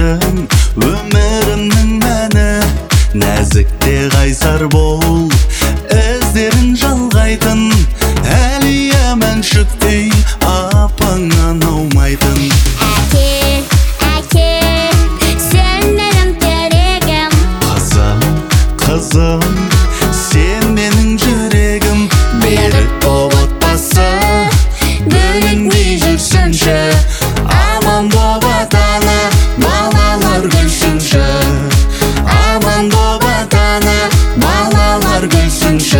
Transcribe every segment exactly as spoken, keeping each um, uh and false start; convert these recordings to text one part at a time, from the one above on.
сен өмірімнің мәні. Нәзікте қайсар бол, іздерін жалғайтын, әлия мәншүктей апаңнан аумайтын. Әке, әке, сен менің тірегім. Қызым, қызым, сен менің жүрегім. Берік боп отбасы бөлінбей жүрсінші, аман боп ата-ана балалар күлсінші. Аман боп ата-ана балалар күлсінші.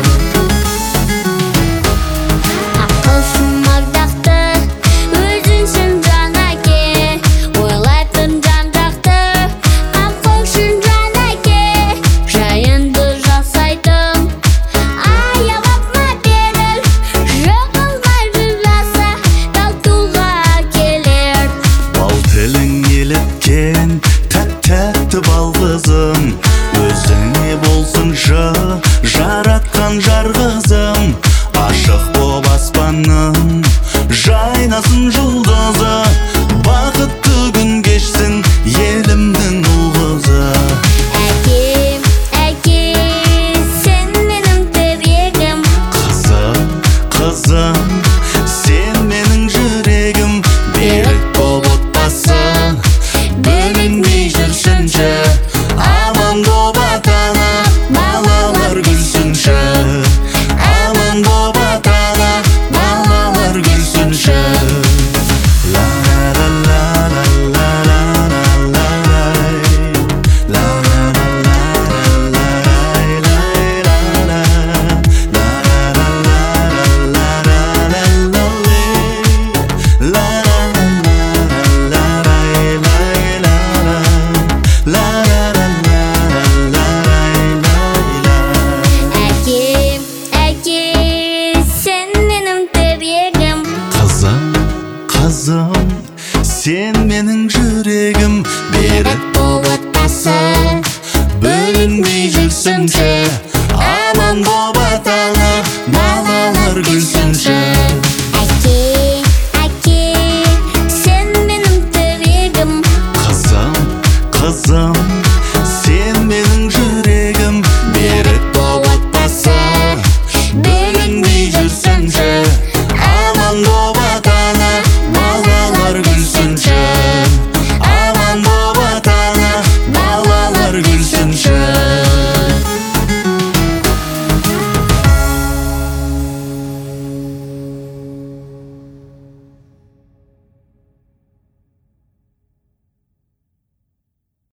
Ақылшым ардақты, өзіңсің жан әке, ойлайтын жан-жақты, ақылшың жан әке. Жайыңды жасайтын, аялапма беріл, жығылмай жыласа, талтуға келер. Бал тілің еліткен тәп-тәтті бал қызым, өзіңе болсыншы жаратқан жар қызым. Ашық боп аспанның жайнасын жұлдызы, бақытты күн кешсін елімнің ұл қызы. Әке, әке, сен менің тірегім. Қызым, қызым, сен менің жүрегім. Берік боп отбасы бөлінбей жүрсінші, аман боп ата-ана балалар күлсінші. Аман боп ата-ана балалар күлсінші. La la la la la la la la la la la la Әке, әке, сен менің тірегім. Қызым, қызым, сен менің жүрегім. Берік боп отбасы бөлінбей жүрсінші, аман боп